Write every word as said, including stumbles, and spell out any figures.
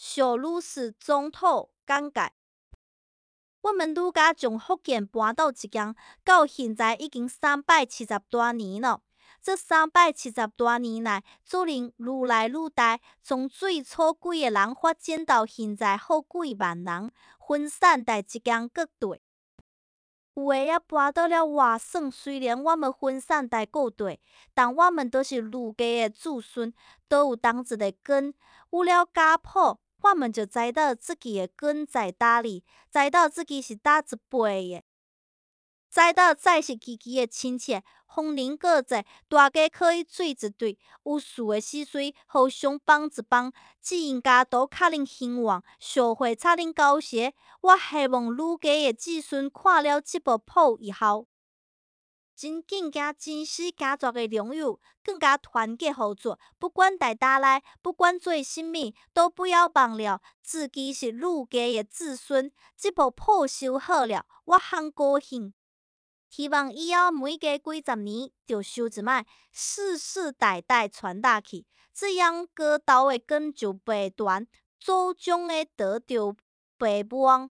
小鲁氏总统简介。我们儒家从福建搬到浙江，到现在已经三百七十多年了。这三百七十多年来，祖灵愈来愈大，从最初几个人发展到现在好几万人，分散在浙江各地。有的也搬到了外省，虽然我们分散在各地，但我们都是儒家的子孙，都有同一个根。有了家谱，我们就知道自己的根在哪里，知道自己是哪一辈的，知道再是自己的亲戚。逢年过节，大家可以聚一聚，有事的时阵互相帮一帮，指引家都较能兴旺，社会较能和谐。我希望儒家的子孙看了这部谱以后，真更加珍惜家族的荣誉，更加团结合作。不管在哪里，不管做什么，都不要忘了自己是儒家的子孙。这部谱修好了，我很高兴。希望以后每隔几十年就修一摆，世世代代传下去，这样哥道的根就不断，祖宗的德就不忘。